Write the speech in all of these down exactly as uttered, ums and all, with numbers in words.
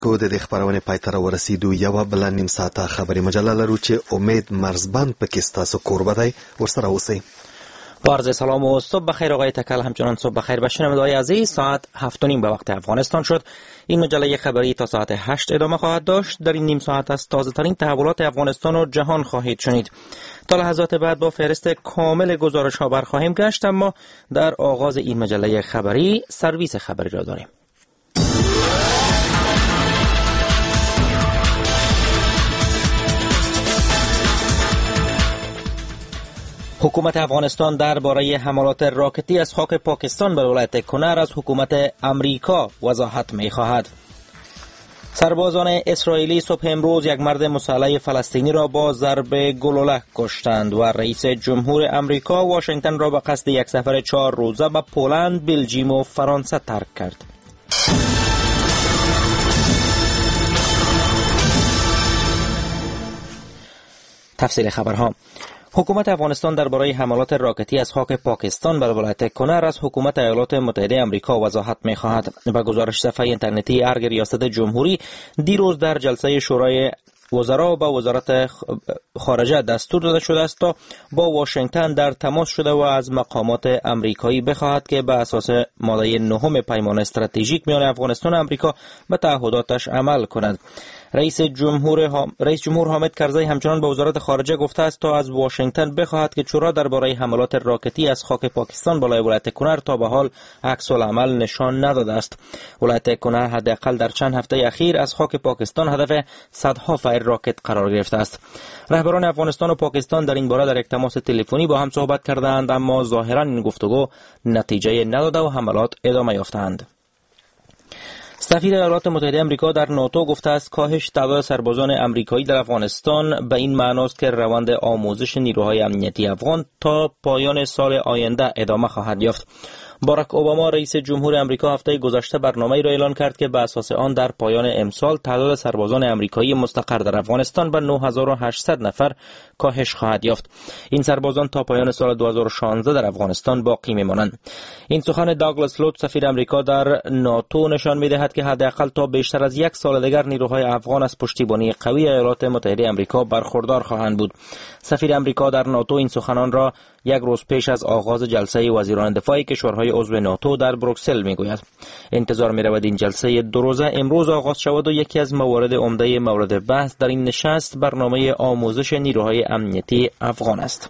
کو د خبرونه پایتر ورسیدو یو بل نیم ساعته خبری مجله لرو چې امید مرزبند پکې ستاسو قربه دی ورسره اوسئ. با عرض سلام و صبح بخیر آقای تکل، همچنان صبح بخیر به شنوندگان عزیز. ساعت هفت و نیم به وقت افغانستان شد. این مجله خبری تا ساعت هشت ادامه خواهد داشت. در این نیم ساعت از تازه ترین تحولات افغانستان و جهان خواهید شنید. تا لحظات بعد با فهرست کامل گزارش ها برخواهیم گشت، اما در آغاز این مجله خبری سرویس خبری را داریم. حکومت افغانستان درباره حملات راکتی از خاک پاکستان بر ولایت کنر از حکومت امریکا وضاحت می‌خواهد. سربازان اسرائیلی صبح امروز یک مرد مسلح فلسطینی را با ضرب گلوله کشتند و رئیس جمهور امریکا واشنگتن را به قصد یک سفر چهار روزه به پولند، بلژیم و فرانسه ترک کرد. تفصیل خبرها. حکومت افغانستان درباره حملات راکتی از خاک پاکستان بر ولایت کنر از حکومت ایالات متحده آمریکا وضاحت می‌خواهد. به گزارش صفحه اینترنتی ارگ ریاست جمهوری دیروز در جلسه شورای وزرا با وزارت خارجه دستور داده شده است تا با واشنگتن در تماس شده و از مقامات امریکایی بخواهد که به اساس ماده نهم پیمان استراتژیک میان افغانستان و امریکا به تعهداتش عمل کند. رئیس جمهور هم... رئیس جمهور حامد کرزی همچنان به وزارت خارجه گفته است تا از واشنگتن بخواهد که چرا درباره حملات راکتی از خاک پاکستان بالای ولایت کنر تا به حال عکس العمل نشان نداده است. ولایت کنر حداقل در چند هفته اخیر از خاک پاکستان هدف صدها فایر راکت قرار گرفته است. رهبران افغانستان و پاکستان در این باره در یک تماس تلفنی با هم صحبت کردند، اما ظاهرا این گفتگو نتیجه نداده و حملات ادامه یافتند. سفیر ایالات متحده آمریکا در ناتو گفته است کاهش تعداد سربازان آمریکایی در افغانستان به این معناست که روند آموزش نیروهای امنیتی افغان تا پایان سال آینده ادامه خواهد یافت. باراک اوباما رئیس جمهور آمریکا هفته گذشته برنامه‌ای را اعلان کرد که به اساس آن در پایان امسال تعداد سربازان آمریکایی مستقر در افغانستان به نه هزار و هشتصد نفر کاهش خواهد یافت. این سربازان تا پایان سال دو هزار و شانزده در افغانستان باقی میمانند. این سخن داگلاس لوت سفیر آمریکا در ناتو نشان می‌دهد که حداقل تا بیشتر از یک سال دیگر نیروهای افغان از پشتیبانی قوی ایالات متحده آمریکا برخوردار خواهند بود. سفیر آمریکا در ناتو این سخنان را یک روز پیش از آغاز جلسه وزیران دفاع کشورهای عضو ناتو در بروکسل میگوید. انتظار می‌رود این جلسه دو روزه امروز آغاز شود و یکی از موارد عمده مورد بحث در این نشست برنامه آموزش نیروهای امنیتی افغان است.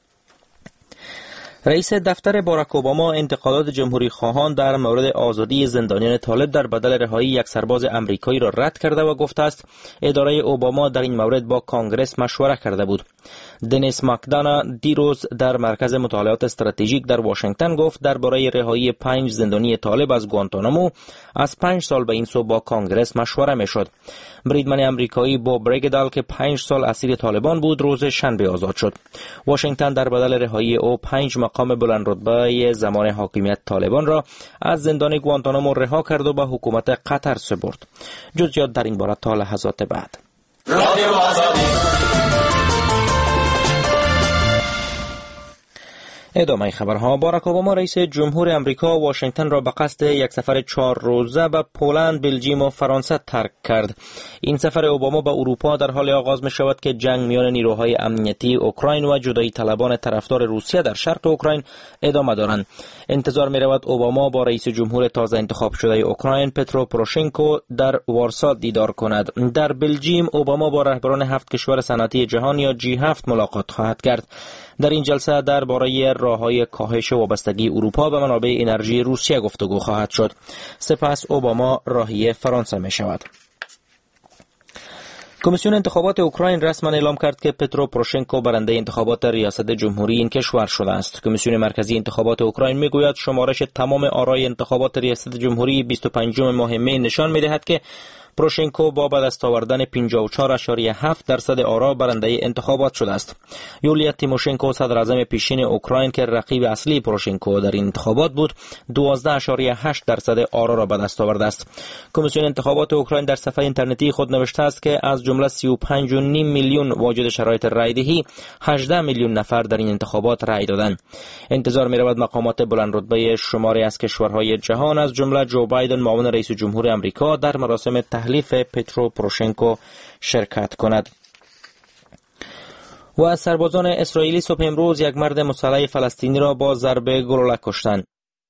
رئیس دفتر باراک اوباما انتقادات جمهوری خواهان در مورد آزادی زندانیان طالب در بدل رهایی یک سرباز آمریکایی را رد کرده و گفته است اداره اوباما در این مورد با کانگرس مشوره کرده بود. دنیس مکدانا دیروز در مرکز مطالعات استراتژیک در واشنگتن گفت درباره رهایی پنج زندانی طالب از گوانتانامو از پنج سال به این سو با کانگرس مشوره میشد. بریدمن آمریکایی بوب برگدال که پنج سال اسیر طالبان بود روز شنبه آزاد شد. واشنگتن در بدل رهایی او پنج مقام بلند رتبه زمان حاکمیت طالبان را از زندان گوانتانامو رها کرد و به حکومت قطر سپرد. جزئیات در این باره تا لحظات بعد. ادامه خبرها. باراک اوباما رئیس جمهور امریکا واشنگتن را به قصد یک سفر چهار روزه به پولند، بلژیم و فرانسه ترک کرد. این سفر اوباما به اروپا در حال آغاز می شود که جنگ میان نیروهای امنیتی اوکراین و جدایی طلبان طرفدار روسیه در شرق اوکراین ادامه دارند. انتظار می رود اوباما با رئیس جمهور تازه انتخاب شده اوکراین پترو پروشنکو در وارسا دیدار کند. در بلژیم اوباما با رهبران هفت کشور صنعتی جهان یا جی هفت ملاقات خواهد کرد. در این جلسه درباره راه‌های کاهش وابستگی اروپا به منابع انرژی روسیه گفتگو خواهد شد. سپس اوباما راهی فرانسه می شود. کمیسیون انتخابات اوکراین رسما اعلام کرد که پترو پروشنکو برنده انتخابات ریاست جمهوری این کشور شده است. کمیسیون مرکزی انتخابات اوکراین میگوید شمارش تمام آرای انتخابات ریاست جمهوری بیست و پنجم ماه می نشان می‌دهد که پروشنکو با به دست آوردن پنجاه و چهار و هفت درصد آرا برنده انتخابات شده است. یولیا تیموشنکو صدر اعظم پیشین اوکراین که رقیب اصلی پروشنکو در این انتخابات بود دوازده و هشت درصد آرا را به دست آورده است. کمیسیون انتخابات اوکراین در صفحه اینترنتی خود نوشته است که از جمله سی و پنج و نیم میلیون واجد شرایط رایدهی هجده میلیون نفر در این انتخابات رای دادند. انتظار می رود مقامات بلند رتبه شماری از کشورهای جهان از جمله جو بایدن معاون رئیس جمهور آمریکا در مراسم تحلیل تحلیف پترو پروشنکو شرکت کند. و از سربازان اسرائیلی صبح امروز یک مرد مسلح فلسطینی را با ضربه گلوله کشتند.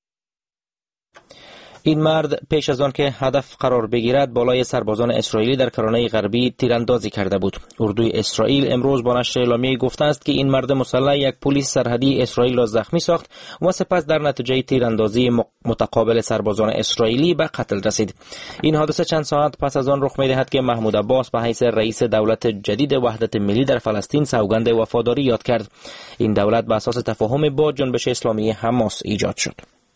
این مرد پیش از آن که هدف قرار بگیرد بالای سربازان اسرائیلی در کرانه غربی تیراندازی کرده بود. اردوی اسرائیل امروز با نشر اعلامیه گفته است که این مرد مسلح یک پلیس سرحدی اسرائیل را زخمی ساخت و سپس در نتیجه تیراندازی متقابل سربازان اسرائیلی به قتل رسید. این حادثه چند ساعت پس از آن رخ می‌دهد که محمود عباس به حیث رئیس دولت جدید وحدت ملی در فلسطین سوگند وفاداری یاد کرد. این دولت بر اساس تفاهم با جنبش اسلامی حماس ایجاد شد.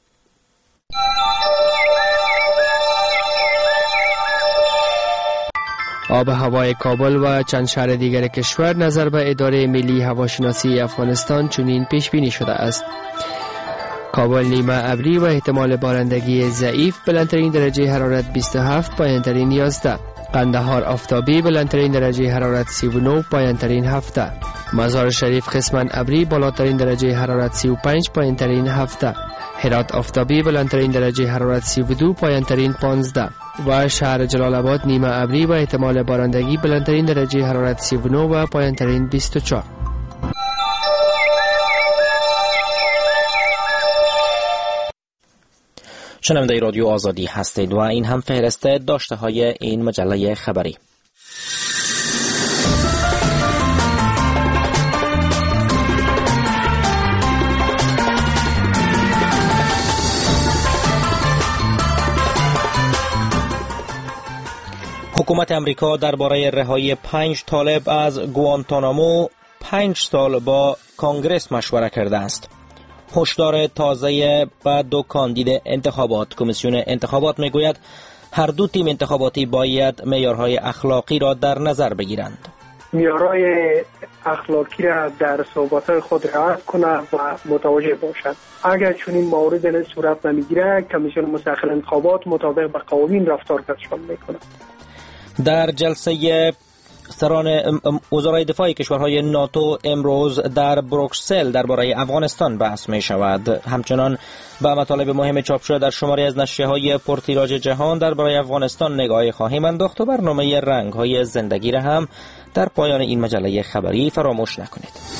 آب هوای کابل و چند شهر دیگر کشور نظر به اداره ملی هواشناسی افغانستان چنین پیش بینی شده است. کابل نیمه ابری و احتمال بارندگی ضعیف، بلندترین درجه حرارت بیست و هفت، پایانترین یازده. قندهار آفتابی، بلندترین درجه حرارت سی و نه، پایانترین هفده. مزار شریف قسماً ابری، بالاترین درجه حرارت سی و پنج، پایانترین هفده. هرات آفتابی، بلندترین درجه حرارت سی و دو، پایانترین پانزده. و شهر جلال آباد نیمه ابری و احتمال بارندگی، بلندترین درجه حرارت سی و نه و پایانترین بیست و چهار. شنونده رادیو آزادی هستید و این هم فهرست داشته های این مجله خبری. حکومت امریکا درباره رهایی پنج طالب از گوانتانامو پنج سال با کانگرس مشوره کرده است. هشدار تازه به دو کاندید انتخابات. کمیسیون انتخابات میگوید هر دو تیم انتخاباتی باید معیارهای اخلاقی را در نظر بگیرند. معیارهای اخلاقی را در صحبت‌های خود رعایت کنند و متوجه باشند. اگر چنین موارد صورت نمیگیرد، کمیسیون مستقل انتخابات مطابق به قوانین رفتار کردشان میکند. در جلسه سران وزرای دفاع کشورهای ناتو امروز در بروکسل درباره افغانستان بحث می شود. همچنان به مطالب مهم چاپ شده در شماری از نشریه‌های پرتیراژ جهان درباره افغانستان نگاهی خواهیم انداخت و برنامه رنگ‌های زندگی را هم در پایان این مجله خبری فراموش نکنید.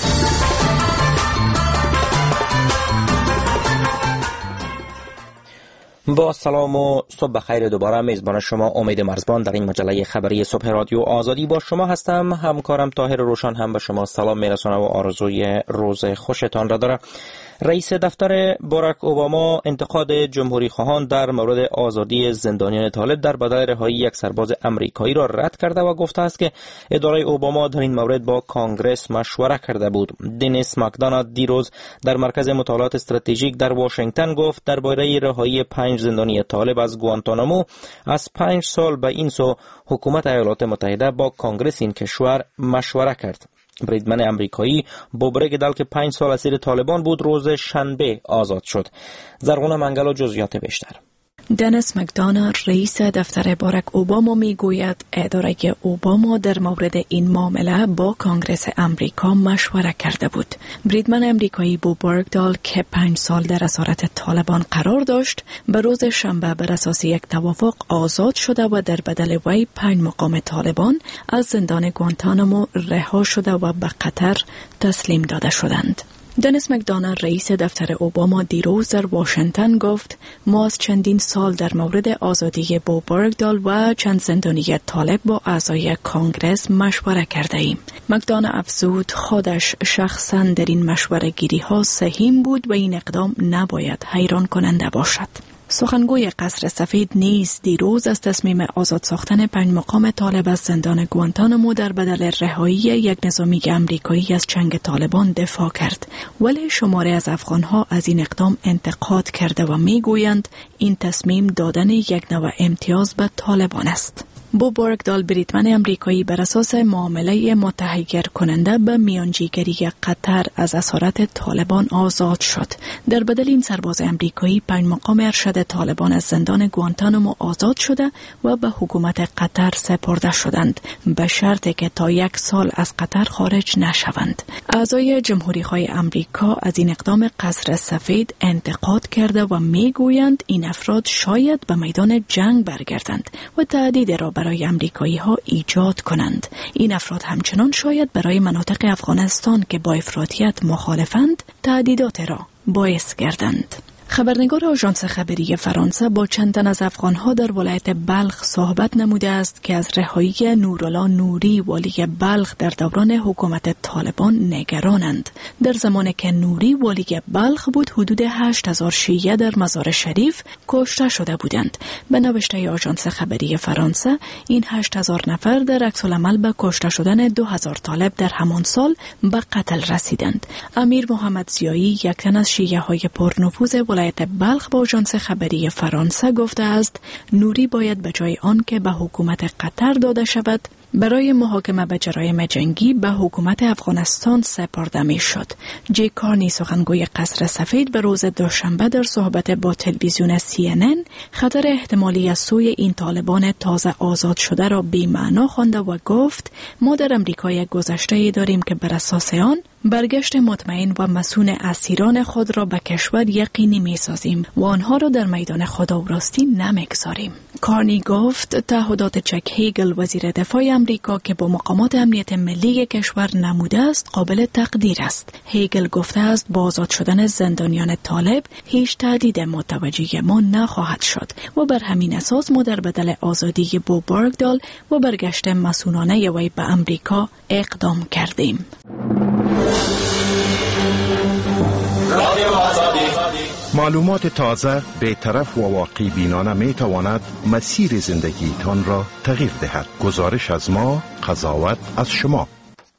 با سلام و صبح بخیر. دوباره میزبان شما امید مرزبان در این مجله خبری صبح رادیو آزادی با شما هستم. همکارم طاهر روشن هم به شما سلام میرسونه و آرزوی روز خوشتان را داره. رئیس دفتر باراک اوباما انتقاد جمهوری خواهان در مورد آزادی زندانیان طالب در بدل رهایی یک سرباز امریکایی را رد کرده و گفته است که اداره اوباما در این مورد با کانگرس مشوره کرده بود. دنیس مکدونالد دیروز در مرکز مطالعات استراتژیک در واشنگتن گفت درباره رهایی پنج زندانی طالب از گوانتانامو از پنج سال به این سو حکومت ایالات متحده با کانگرس این کشور مشوره کرد. بریدمن امریکایی بوبرگ دل که پنج سال اسیر طالبان بود روز شنبه آزاد شد. زرغون منگل و جزئیات بیشتر. دنیس مکدونالد رئیس دفتر باراک اوباما میگوید اداره اوباما در مورد این معامله با کانگرس امریکا مشوره کرده بود. بریدمن امریکایی بو برگدال که پنج سال در اسارت طالبان قرار داشت به روز شنبه بر اساس یک توافق آزاد شده و در بدل وی پنج مقام طالبان از زندان گوانتانامو رها شده و به قطر تسلیم داده شدند. دنیس مکدونالد رئیس دفتر اوباما دیروز در واشنگتن گفت ما از چندین سال در مورد آزادی بو برگدال و چند زندانی طالب با اعضای کانگرس مشوره کرده ایم. مکدونالد افزود خودش شخصا در این مشوره گیری ها سهیم بود و این اقدام نباید حیران کننده باشد. سخنگوی قصر سفید نیز دیروز از تصمیم آزاد ساختن پنج مقام طالب از زندان گوانتانامو در بدل رهایی یک نظامی امریکایی از چنگ طالبان دفاع کرد، ولی شماره از افغانها از این اقدام انتقاد کرده و میگویند این تصمیم دادن یک نوع امتیاز به طالبان است. بو برگدال بریدمن امریکایی بر اساس معامله متحیر کننده به میانجیگری قطر از اسارت طالبان آزاد شد. در بدل این سرباز امریکایی پنج مقام ارشد طالبان از زندان گوانتانامو آزاد شده و به حکومت قطر سپرده شدند به شرطی که تا یک سال از قطر خارج نشوند. اعضای جمهوری‌خواه امریکا از این اقدام قصر سفید انتقاد کرده و میگویند این افراد شاید به میدان جنگ برگردند و تهدید را بر برای امریکایی ها ایجاد کنند. این افراد همچنان شاید برای مناطق افغانستان که با افراطیت مخالفند تهدیدات را باعث گردند. خبرنگار آژانس خبری فرانسه با چند تن از افغانها در ولایت بلخ صحبت نموده است که از رهایی نورالله نوری والی بلخ در دوران حکومت طالبان نگرانند. در زمانی که نوری والی بلخ بود حدود هشت هزار شیعه در مزار شریف کشته شده بودند. به نوشته آژانس خبری فرانسه این هشت هزار نفر در عکس‌العمل به کشته شدن دو هزار طالب در همان سال به قتل رسیدند. امیر محمد زیایی یک تن از شیعه های پرنفوذ ولایت بلخ با آژانس خبری فرانسه گفته است نوری باید به جای آن که به حکومت قطر داده شود برای محاکمه به جرایم جنگی به حکومت افغانستان سپرده می شد. جی کارنی سخنگوی قصر سفید به روز دوشنبه در صحبت با تلویزیون سی ان ان خطر احتمالی از سوی این طالبان تازه آزاد شده را بی‌معنا خوانده و گفت ما در امریکا یک گذشته داریم که بر اساس آن برگشت مطمئن و مسئول اسیران خود را به کشور یقینی می سازیم و آنها را در میدان خدا و راستی نمیگذاریم. کارنی گفت تعهدات چک هیگل وزیر دفاع امریکا که با مقامات امنیت ملی کشور نموده است قابل تقدیر است. هیگل گفته است با آزاد شدن زندانیان طالب هیچ تهدید متوجه ما نخواهد شد و بر همین اساس ما در بدل آزادی بو برگدال و برگشت مسئولانه وی به امریکا اقدام کردیم. معلومات تازه، بی‌طرف و واقع بینانه می تواند مسیر زندگیتان را تغییر دهد. گزارش از ما، قضاوت از شما.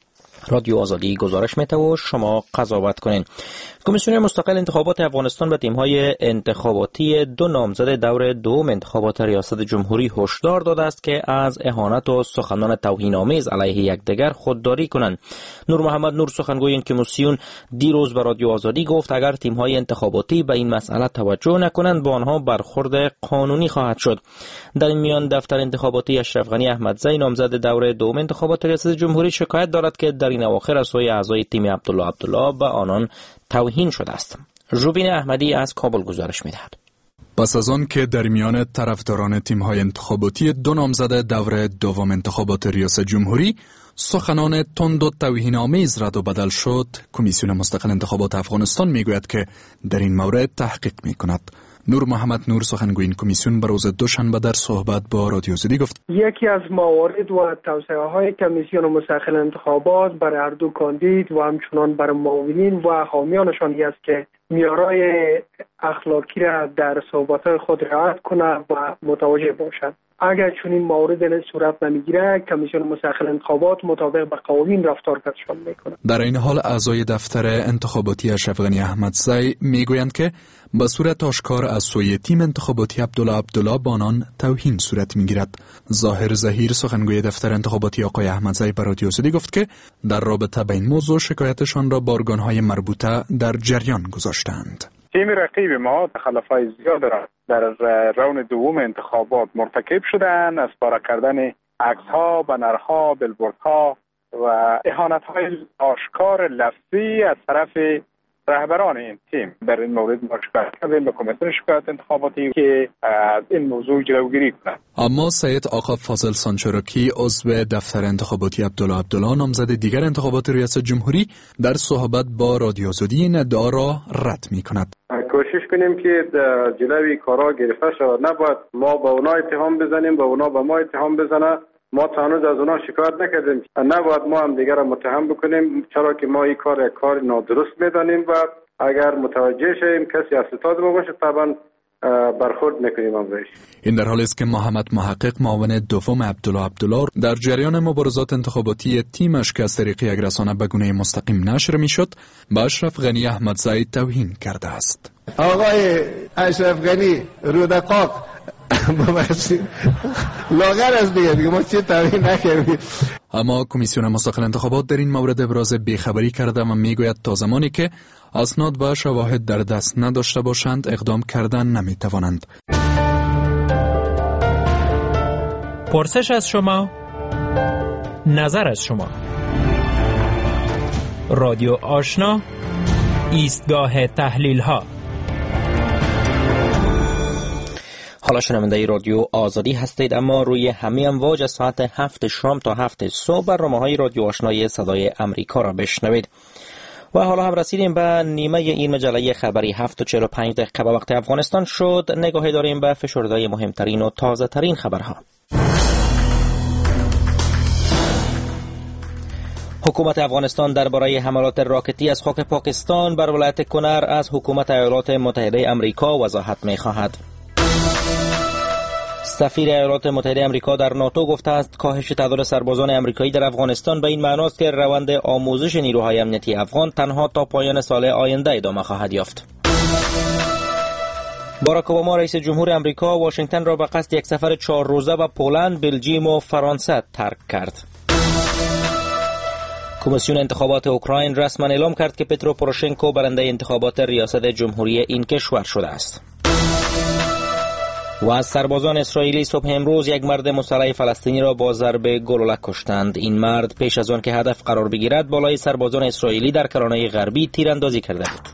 رادیو آزادی گزارش می‌ده و شما قضاوت کنین. کمیسیون مستقل انتخابات افغانستان به تیم‌های انتخاباتی دو نامزد دور دوم انتخابات ریاست جمهوری هشدار داده است که از اهانت و سخنان توهین‌آمیز علیه یکدیگر خودداری کنند. نور محمد نور سخنگوی این کمیسیون دیروز به رادیو آزادی گفت اگر تیم‌های انتخاباتی به این مسئله توجه نکنند با آنها برخورد قانونی خواهد شد. در این میان دفتر انتخاباتی اشرف غنی احمدزی نامزد دور دوم انتخابات ریاست جمهوری شکایت دارد که در این اواخر از سوی اعضای تیم عبدالله عبدالله به آنان توهین شده است. روبین احمدی از کابل گزارش می‌دهد. پس از آن که در میان طرفداران تیم‌های انتخاباتی دو نامزد دور دوم انتخابات ریاست جمهوری سخنان تند و توهین‌آمیز رد و بدل شد، کمیسیون مستقل انتخابات افغانستان میگوید که در این مورد تحقیق میکند. نور محمد نور سخنگوی این کمیسیون به روز دوشنبه در صحبت با رادیو آزادی گفت یکی از موارد و توصیه‌های کمیسیون مستقل انتخابات برای هر دو کاندید و همچنان برای معاونین و حامیانشان است که معیارهای اخلاقی را در صحبت‌های خود رعایت کنند و متوجه باشند. اگر چنین موارد صورت نمیگیره کمیسیون مستقل انتخابات مطابق به قوانین رفتار کردشان میکنه. در این حال اعضای دفتر انتخاباتی اشرف غنی احمدزی میگویند که به صورت آشکار از سوی تیم انتخاباتی عبدالله عبدالله با آنان توهین صورت میگیرد. ظاهر ظهیر سخنگوی دفتر انتخاباتی آقای احمدزی به رادیو آزادی گفت که در رابطه با این موضوع شکایتشان را با ارگان‌های مربوطه در جریان گذاشتند. تیم رقیب ما تخلفات زیاد را در راوند دوم انتخابات مرتکب شدند، از پاره کردن عکس‌ها، بنرها، بیلبوردها و اهانت‌های آشکار لفظی از طرف رهبران این تیم. در این مورد ما شکایت کردیم به کمیسیون شکایت انتخاباتی که از این موضوع جلوگیری کند. اما سید آقا فاضل سانچروکی عضو دفتر انتخاباتی عبدالله عبدالله نامزد دیگر انتخابات ریاست جمهوری در صحبت با رادیو آزادی این ادعا را رد می‌کند. کوشش کنیم که جلوی کارا گرفته شود. نباید ما با اونا اتهام بزنیم، با اونا با ما اتهام بزنه. ما تا هنوز از اونا شکایت نکردیم. نباید ما هم دیگر متهم بکنیم، چرا که ما این کار یک کار نادرست میدانیم و اگر متوجه شیم کسی از ستاد ما باشه طبعا برخورد میکنیم امروز. این در حالی است که محمد محقق معاون دوم عبدالله عبدالله در جریان مبارزات انتخاباتی تیمش که از طریق یک رسانه به گونه مستقیم نشر میشد به اشرف غنی احمدزی توهین کرده است. آقای اشرف غنی رودقاق ببخشید لاغر از دیگه دیگه ما چه توهین نکردیم. اما کمیسیون مستقل انتخابات در این مورد ابراز بیخبری کرده و میگوید تا زمانی که اسناد و شواهد در دست نداشته باشند اقدام کردن نمیتوانند. پرسش از شما، نظر از شما. رادیو آشنا، ایستگاه تحلیل ها. حالا شنونده رادیو آزادی هستید، اما روی همه امواج از ساعت هفت شام تا هفت صبح برنامه‌های رادیو آشنای صدای امریکا را بشنوید. و حالا هم رسیدیم به نیمه این مجله خبری. هفت و چهل و پنج دقیقه به وقت افغانستان شد. نگاهی داریم به فشرده‌های مهمترین و تازه ترین خبرها. حکومت افغانستان درباره حملات راکتی از خاک پاکستان بر ولایت کنر از حکومت ایالات متحده آمریکا وضاحت می‌خواهد. سفیر ایالات متحده آمریکا در ناتو گفته است کاهش تعداد سربازان آمریکایی در افغانستان به این معناست که روند آموزش نیروهای امنیتی افغان تنها تا پایان سال آینده ادامه خواهد یافت. باراک اوباما رئیس جمهور آمریکا واشنگتن را به قصد یک سفر چهار روزه به پولند، بلژیم و فرانسه ترک کرد. کمیسیون انتخابات اوکراین رسما اعلام کرد که پترو پوروشنکو برنده انتخابات ریاست جمهوری این کشور شده است. و از سربازان اسرائیلی صبح امروز یک مرد مسلح فلسطینی را با ضربه گلوله کشتند. این مرد پیش از آن که هدف قرار بگیرد بالای سربازان اسرائیلی در کرانه غربی تیراندازی کرده بود.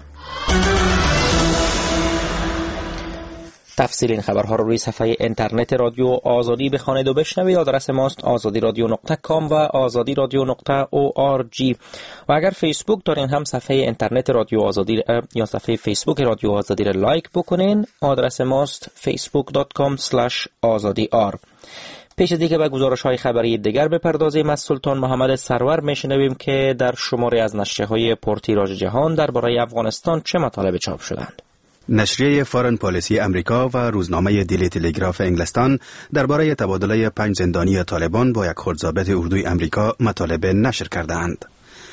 تفصیل این خبرها رو روی صفحه اینترنت رادیو آزادی بخوانید و بشنوید. آدرس ماست آزادی رادیو نقطه کام و آزادی رادیو نقطه او آر جی. و اگر فیسبوک دارین هم صفحه اینترنت رادیو آزادی یا صفحه فیسبوک رادیو آزادی را لایک بکنین. آدرس ماست فیسبوک دات کام اسلش آزادی آر. پیش از اینکه به گزارش‌های خبری دیگر بپردازیم، از سلطان محمد سرور میشنویم که در شماری از نشریه‌های پرتیراژ جهان درباره افغانستان چه مطالب چاپ شدند. نشریه فارن پالیسی امریکا و روزنامه دیلی تلگراف انگلستان درباره تبادله پنج زندانی طالبان با یک خردضابط اردوی امریکا مطالب نشر کردند.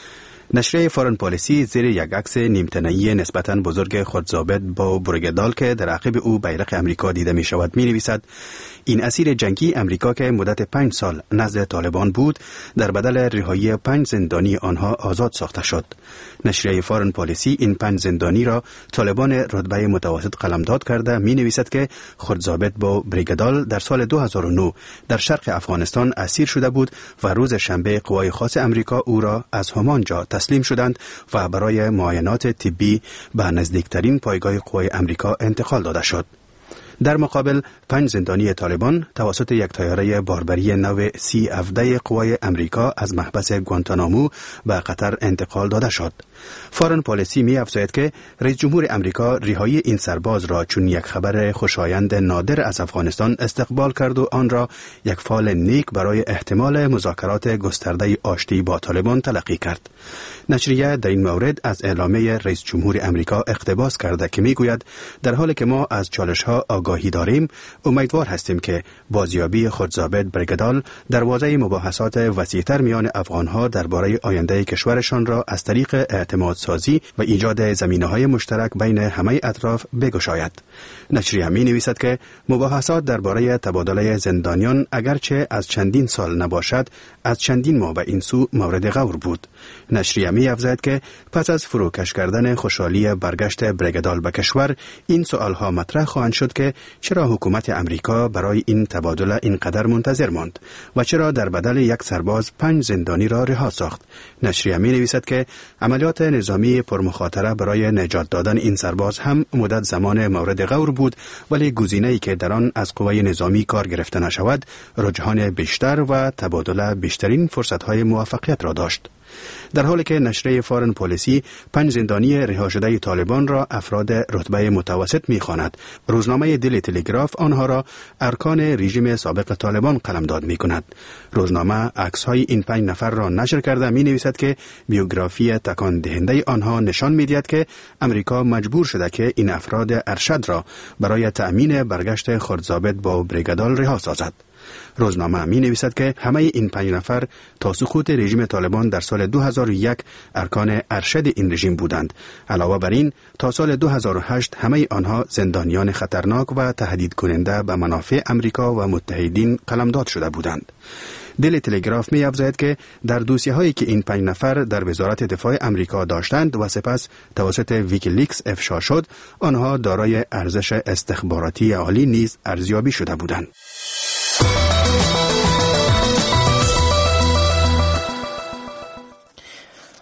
نشریه فارن پالیسی زیر یک عکس نیمتنه‌ای نسبتاً بزرگ خردضابط با برگدال که در عقب او بیرق امریکا دیده می شود می نویسد این اسیر جنگی امریکا که مدت پنج سال نزد طالبان بود در بدل رهایی پنج زندانی آنها آزاد ساخته شد. نشریه فارن پالیسی این پنج زندانی را طالبان رتبه متوسط قلمداد کرده می نویسد که خردضابط با برگدال در سال دو هزار و نه در شرق افغانستان اسیر شده بود و روز شنبه قوای خاص امریکا او را از همانجا تسلیم شدند و برای معاینات طبی به نزدیکترین پایگاه قوای امریکا انتقال داده شد. در مقابل پنج زندانی طالبان توسط یک طیاره باربری نو سی هفده قوای امریکا از محبس گوانتانامو به قطر انتقال داده شد. فارن پالیسی می افزاید که رئیس جمهور امریکا رهایی این سرباز را چون یک خبر خوشایند نادر از افغانستان استقبال کرد و آن را یک فال نیک برای احتمال مذاکرات گسترده آشتی با طالبان تلقی کرد. نشریه در این مورد از اعلامیه رئیس جمهور امریکا اقتباس کرده که می گوید در حالی که ما از چالش ها آگاهی داریم، امیدوار هستیم که بازیابی خردضابط برگدال دروازه مباحثات وسیع‌تر میان افغان‌ها درباره آینده کشورشان را از طریق اعتماد سازی و ایجاد زمینه‌های مشترک بین همه اطراف بگشاید. نشریه می نویسد که مباحثات درباره تبادله زندانیان اگرچه از چندین سال نباشد، از چندین ماه به این سو مورد غور بود. نشریه می افزاید که پس از فروکش کردن خوشحالی برگشت برگدال به کشور، این سوالها مطرح خواهند شد که چرا حکومت امریکا برای این تبادله اینقدر منتظر ماند و چرا در بدل یک سرباز پنج زندانی را رها ساخت. نشریه می نویسد که عملیات نظامی پرمخاطره برای نجات دادن این سرباز هم مدت زمان مورد غور بود، ولی گزینه‌ای که در آن از قوای نظامی کار گرفته نشود رجحان بیشتر و تبادله بیشترین فرصت‌های موفقیت را داشت. در حالی که نشریه فارن پالیسی پنج زندانی رها شده طالبان را افراد رتبه متوسط می‌خواند، روزنامه دیلی تلگراف آنها را ارکان رژیم سابق طالبان قلمداد می‌کند. روزنامه عکس‌های این پنج نفر را نشر کرده می‌نویسد که بیوگرافی تکان دهنده آنها نشان می‌دهد که امریکا مجبور شده که این افراد ارشد را برای تأمین برگشت خردضابط با برگدال رها سازد. روزنامه می نویسد که همه این پنج نفر تا سقوط رژیم طالبان در سال دو هزار و یک ارکان ارشد این رژیم بودند. علاوه بر این تا سال دو هزار و هشت همه آنها زندانیان خطرناک و تهدید کننده به منافع امریکا و متحدین قلمداد شده بودند. دیلی تلگراف می افزاید که در دوسیه هایی که این پنج نفر در وزارت دفاع امریکا داشتند و سپس توسط ویکیلیکس افشا شد، آنها دارای ارزش استخباراتی عالی نیز ارزیابی شده بودند.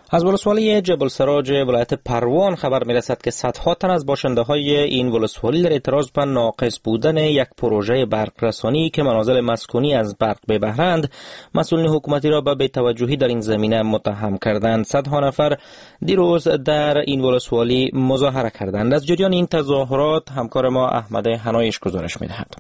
از ولسوالی جبل سراج ولایت پروان خبر میرسد که صدها تن از باشنده های این ولسوالی در اعتراض به ناقص بودن یک پروژه برق رسانی که منازل مسکونی از برق به بهره‌اند، مسئولین حکومتی را به بی‌توجهی در این زمینه متهم کردند. صدها نفر دیروز در این ولسوالی مظاهره کردند. از جریان این تظاهرات همکار ما احمد حنایش گزارش می‌دهد.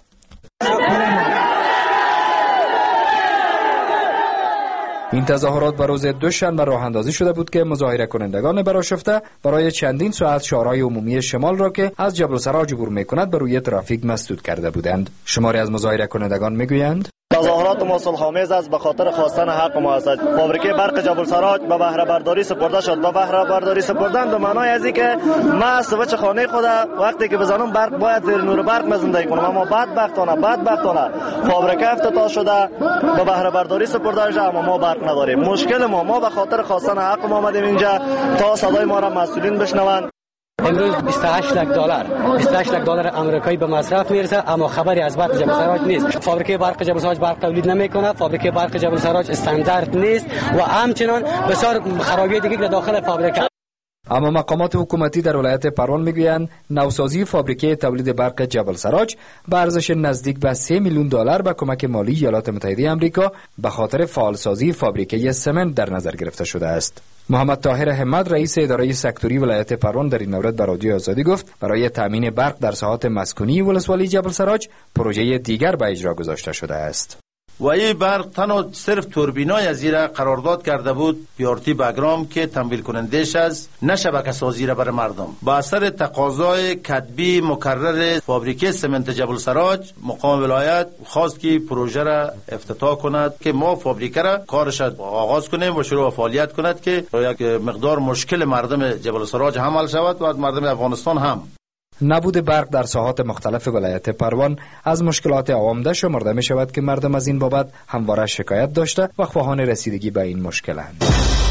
این تظاهرات بر روز دوشنبه راه اندازی شده بود که مظاهره کنندگان برآشفته برای چندین ساعت شهرهای عمومی شمال را که از جبل سراج عبور می‌کند بر روی ترافیک مسدود کرده بودند. شماری از مظاهره کنندگان می‌گویند تظاهرات ما صلح‌آمیز است به خاطر خواستن حق ما است. فابریکه برق جبل سراج به بهره برداری سپرده شد. به بهره برداری سپردن به معنای ازی که ما از سوچ خانه خود وقتی که بزنم برق باید زیر نور برق می زندگی کنم، اما بدبختانه بدبختانه فابریکه افتتاح شده به بهره برداری سپرده شده اما ما برق نداریم. مشکل ما ما به خاطر خواستن حق ما آمدیم اینجا تا صدای ما را مسئولین بشنوند. امروز بیست و هشت لک دلار بیست و هشت لک دلار آمریکایی به مصرف میرسه اما خبری از برق جبل سراج نیست. فابریکه برق جبل سراج برق تولید نمیکنه، فابریکه برق جبل سراج استاندارد نیست و همچنان بسیار خرابی دیگه در داخل فابریکه. اما مقامات حکومتی در ولایت پروان میگویند نوسازی فابریکه تولید برق جبل سراج به ارزش نزدیک به سه میلیون دلار به کمک مالی ایالات متحده آمریکا به خاطر فعالسازی فابریکه سمنت در نظر گرفته شده است. محمد طاهر همت رئیس اداره سکتوری ولایت پروان در این مورد به رادیو آزادی گفت برای تامین برق در ساحات مسکونی ولسوالی جبل سراج پروژه دیگر به اجرا گذاشته شده است. و این برق تنها صرف توربینای از زیر قرارداد کرده بود پیارتی بگرام که تمویل کنندش از نه شبکه سازی را برای مردم. با اثر تقاضای کتبی مکرر فابریکه سمنت جبل سراج مقام ولایت خواست که پروژه را افتتاح کند که ما فابریکه را کارش آغاز کنیم و شروع فعالیت کند که یک مقدار مشکل مردم جبل سراج هم حل شود و مردم افغانستان هم. نبود برق در ساحات مختلف ولایت پروان از مشکلات عوامده شمرده می شود که مردم از این بابت همواره شکایت داشته و خواهان رسیدگی به این مشکلند.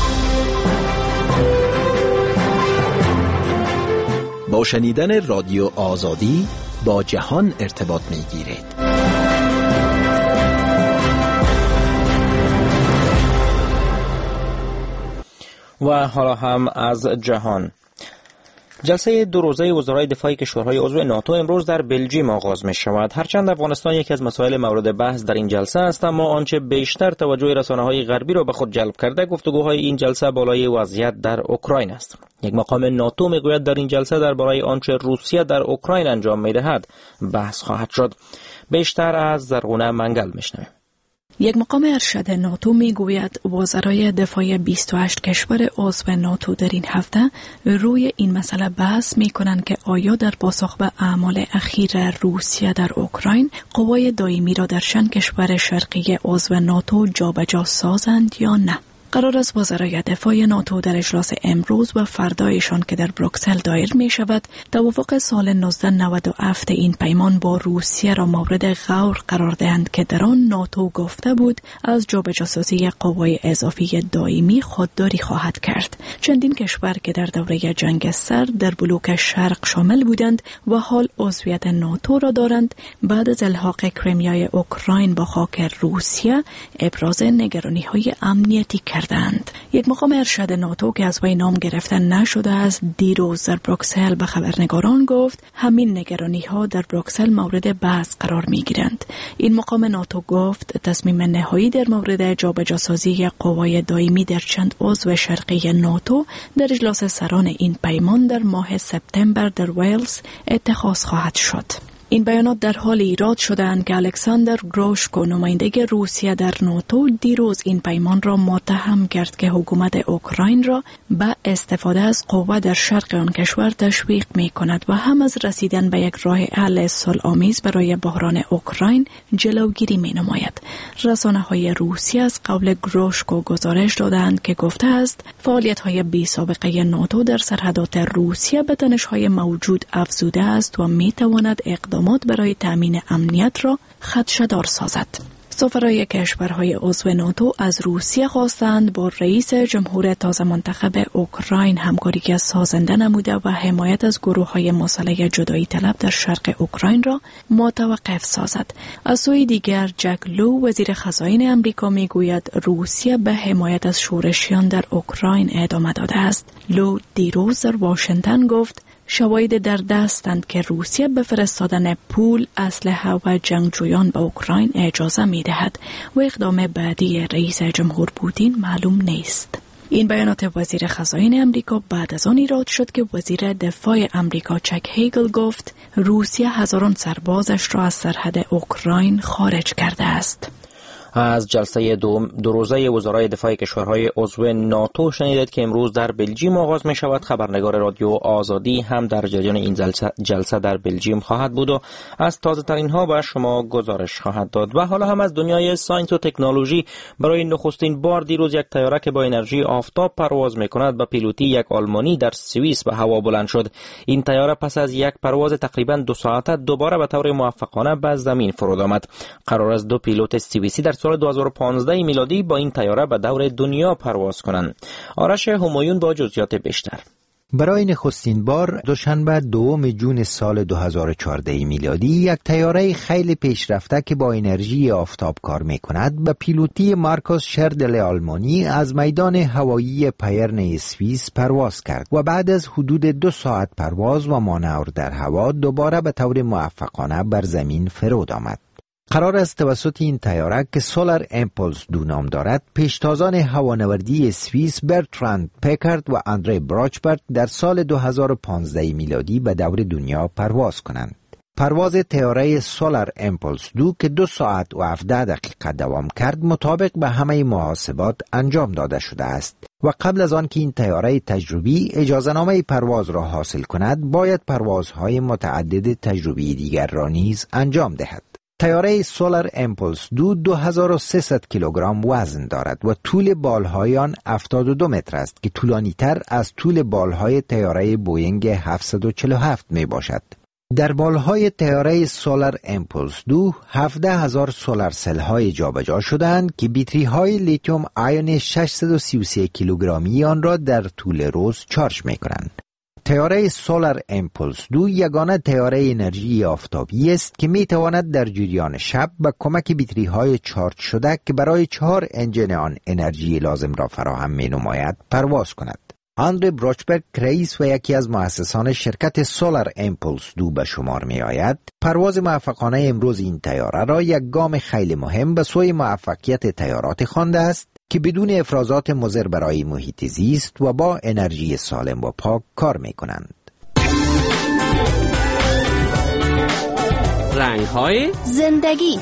با شنیدن رادیو آزادی با جهان ارتباط می گیرید. و حالا هم از جهان. جلسه دو روزه وزرای دفاع کشورهای عضو ناتو امروز در بلژیم آغاز می شود. هرچند افغانستان یکی از مسائل مورد بحث در این جلسه است، اما آنچه بیشتر توجه رسانه‌های غربی را به خود جلب کرده گفتگوهای این جلسه بالای وضعیت در اوکراین است. یک مقام ناتو میگوید در این جلسه درباره آنچه روسیه در اوکراین انجام می‌دهد بحث خواهد شد. بیشتر از زرغونه منگل میشنویم. یک مقام ارشد ناتو میگوید وزرای دفاع بیست و هشت کشور عضو ناتو در این هفته روی این مسئله بحث می کنند که آیا در پاسخ به اعمال اخیر روسیه در اوکراین قوای دائمی را در شش کشور شرقی عضو ناتو جابجا سازند یا نه. قرار است وزرای دفاع ناتو در اجلاس امروز و فردایشان که در بروکسل دایر می شود توافق سال نوزده نود و هفت این پیمان با روسیه را مورد غور قرار دهند که در آن ناتو گفته بود از جابجاسازی قوای اضافی دائمی خودداری خواهد کرد. چندین کشور که در دوره جنگ سرد در بلوک شرق شامل بودند و حال عضویت ناتو را دارند بعد از الحاق کریمیای اوکراین با خاک روسیه ابراز نگرانی‌های امنیتی کردند. یک مقام ارشد ناتو که از وی نام گرفته نشده است دیروز در بروکسل به خبرنگاران گفت همین نگرانی ها در بروکسل مورد بحث قرار می گیرند. این مقام ناتو گفت تصمیم نهایی در مورد جابجاسازی قوای دائمی در چند عضو شرقی ناتو در اجلاس سران این پیمان در ماه سپتامبر در ویلز اتخاذ خواهد شد. این بیانات در حال ایراد شدند که الکساندر گروشکو نماینده روسیه در ناتو دیروز این پیمان را متهم کرد که حکومت اوکراین را به استفاده از قوه در شرق آن کشور تشویق می کند و هم از رسیدن به یک راه حل صلح‌آمیز برای بحران اوکراین جلوگیری می نماید. رسانه های روسیه از قول گروشکو گزارش دادند که گفته است فعالیت های بی سابقه ناتو در سرحدات روسیه به تنش های موجود افزوده است و می تواند اقدامات برای تامین امنیت را خدشه‌دار سازد. سفرای کشورهای عضو ناتو از روسیه خواستند با رئیس جمهور تازه منتخب اوکراین همکاری سازنده نموده و حمایت از گروه‌های مسلح جدایی طلب در شرق اوکراین را متوقف سازد. از سوی دیگر جک لو وزیر خزائن آمریکا میگوید روسیه به حمایت از شورشیان در اوکراین ادامه داده است. لو دیروز در واشنگتن گفت شواهد در دستند که روسیه به فرستادن پول، اسلحه و جنگجویان به اوکراین اجازه می دهد و اقدام بعدی رئیس جمهور پوتین معلوم نیست. این بیانات وزیر خزائن آمریکا بعد از آن ایراد شد که وزیر دفاع آمریکا چک هیگل گفت روسیه هزاران سربازش را از سرحد اوکراین خارج کرده است. از جلسه دو, دو روزه وزرای دفاع کشورهای عضو ناتو شنیدید که امروز در بلژیم آغاز می شود. خبرنگار رادیو آزادی هم در جریان این جلسه, جلسه در بلژیم خواهد بود و از تازه ترین ها به شما گزارش خواهد داد. و حالا هم از دنیای ساینس و تکنولوژی. برای نخستین بار دیروز یک طیاره که با انرژی آفتاب پرواز می کند به پیلوتی یک آلمانی در سوئیس به هوا بلند شد. این طیاره پس از یک پرواز تقریبا دو ساعته دوباره به طور موفقانه به زمین فرود آمد. قرار است دو پیلوت سوئیسی در سال دو هزار و پانزده میلادی با این طیاره به دور دنیا پرواز کنند. آرش همایون با جزئیات بیشتر. برای نخستین بار دوشنبه دوم جون سال دو هزار و چهارده میلادی یک طیاره خیلی پیشرفته که با انرژی آفتاب کار میکند به پیلوتی مارکوس شردل آلمانی از میدان هوایی پایرن سوئیس پرواز کرد و بعد از حدود دو ساعت پرواز و مانور در هوا دوباره به طور موفقانه بر زمین فرود آمد. قرار است توسط این طیاره که سولار امپولس دو نام دارد پیشتازان هوانوردی سوئیس برتراند پیکارد و آندره براچبرت در سال دو هزار و پانزده میلادی به دور دنیا پرواز کنند. پرواز طیاره سولار امپولس دو که دو ساعت و هفده دقیقه دوام کرد مطابق به همه محاسبات انجام داده شده است و قبل از آن که این طیاره تجربی اجازه‌نامه پرواز را حاصل کند باید پروازهای متعدد تجربی دیگر را نیز انجام دهد. طیاره سولار امپولس دو دو هزار و سیصد کیلوگرم وزن دارد و طول بالهای آن هفتاد و دو متر است که طولانی تر از طول بالهای طیاره بوینگ هفتصد و چهل و هفت می باشد. در بالهای طیاره سولار امپولس دو هفده هزار سولار سل های جابجا شدند که بیتری های لیتیوم آیون ششصد و سی و سه کیلوگرمی آن را در طول روز چارج می کنند. طیاره سولار امپولس دو یگانه طیاره انرژی آفتابی است که می تواند در جریان شب با کمک بیتری های چارج شده که برای چهار انجن آن انرژی لازم را فراهم می نماید پرواز کند. آندره براچبرگ رئیس و یکی از مؤسسان شرکت سولار امپولس دو به شمار می آید. پرواز موفقانه امروز این طیاره را یک گام خیلی مهم به سوی موفقیت طیارات خوانده است که بدون افرازات مضر برای محیط زیست و با انرژی سالم و پاک کار می کنند. رنگ‌های زندگی.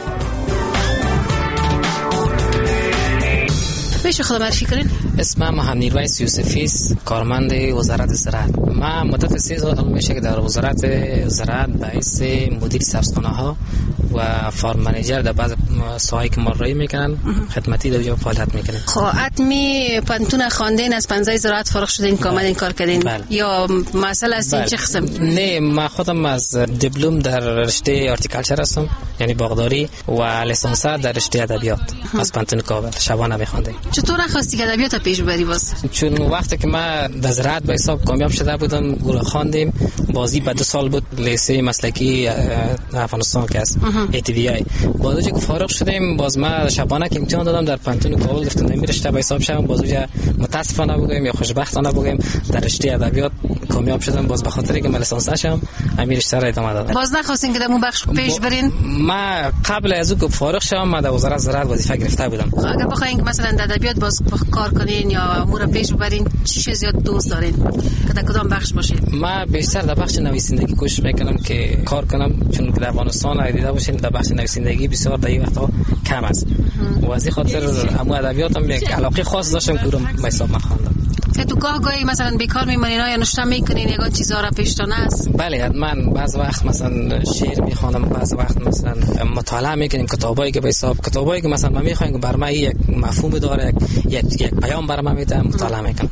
بشه خدا معرفی کنین. اسمم محمد نیرویس یوسفی است، کارمند وزارت زراعت. من مدت سه سال میشه که در وزارت زراعت به حیث مدیر سبزخانه‌ها و فارم منیجر در بعض ساحه‌ای که مراجعه میکنن خدمتی در اونجا فعالیت میکنن. خب حتمی پنتون خواندین از پنجاه زراعت فارغ شدین که آمدین کار کردین بله. یا مسئله است این چه قسم؟ نه من خودم از دیپلم در رشته هورتیکالچر هستم، یعنی باغداری و لیسانس در رشته ادبیات از پنتون کابل شبانه میخوندم. چطور نخواستی که ادبیات پیش ببری باز؟ چون وقتی که من در زراعت به حساب کامیاب شده بودم گروه خواندیم، بازی بعد دو سال بود لیسه مسلکی افغانستان که است ای تی وی آی. باز که فارغ شدیم باز ما شبانه که امتحان دادم در پنتون کابل گفتم نمیرشته به حساب شدم، باز اونجا متاسفانه بگم یا خوشبختانه بگم در رشته ادبیات کامیاب شدم، باز به خاطر اینکه من لیسانس شدم امیر اشتر ادامه دادم. باز نخواستین که در اون بخش پیش برین؟ ما قبل از اون که فارغ شدم من در وزارت زراعت وظیفه گرفته بودم. اگه بخواین که مثلا در ادبیات باز کار کنین یا امور پیش ببرین چی چیز زیاد دوست دارین که در کدام بخش باشین؟ من بیشتر در بخش نویسندگی کوشش میکنم که کار کنم، چون در افغانستان دیده باشین در بخش نویسندگی بسیار در این وقتا کم است و از این خاطر امو ادبیاتم یک علاقه خاص داشتم که رو به حساب من خواندم. که تو گاه گاهی مثلا بیکار میمونین یا نشته میکنین یگان چیزا را پیشتون است؟ بله حتما بعض وقت مثلا شعر میخوانم، بعض وقت مثلا مطالعه میکنیم کتابایی که به حساب کتابایی که مثلا من میخوام که بر من یک مفهوم داره یک یک پیام بر من میده مطالعه میکنم.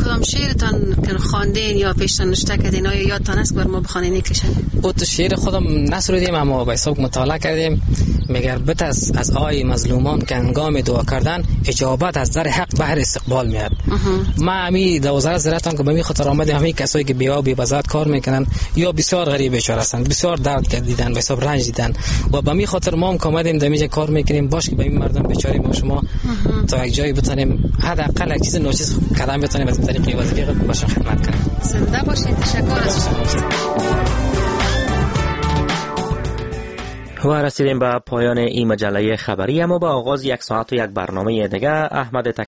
کدام شعرتان که خواندین یا پیشتان نوشته کردین آیا یادتان است بر ما بخوانین یک شعر؟ اوت شعر خودم نسرودیم اما به حساب مطالعه کردیم. میگه بت از از آی مظلومان که هنگام دعا کردن اجابت از در حق بهر استقبال میاد. ما امی در وزارت زراعت که به می خاطر آمده همه کسایی که بیا بی بزاد کار میکنن یا بسیار غریب بیچاره هستند، بسیار درد دیدن به حساب رنج دیدن و به می خاطر ما هم کامدیم در اینجا کار میکنیم باش که به این مردم بیچاره ما شما تا یک جایی بتونیم حداقل یک چیز ناچیز قدم بتونیم از طریق وظیفه باشون خدمت کنیم. زنده باشید. تشکر از شما. و رسیدیم به پایان این مجله خبری، اما با آغاز یک ساعت و یک برنامه دیگه احمد